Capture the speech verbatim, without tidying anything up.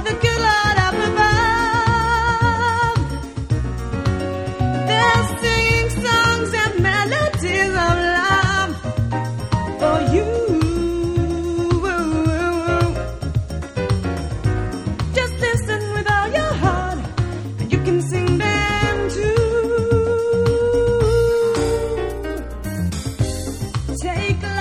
the good Lord up above. They're singing songs and melodies of love for you. Just listen with all your heart, and you can sing them too. Take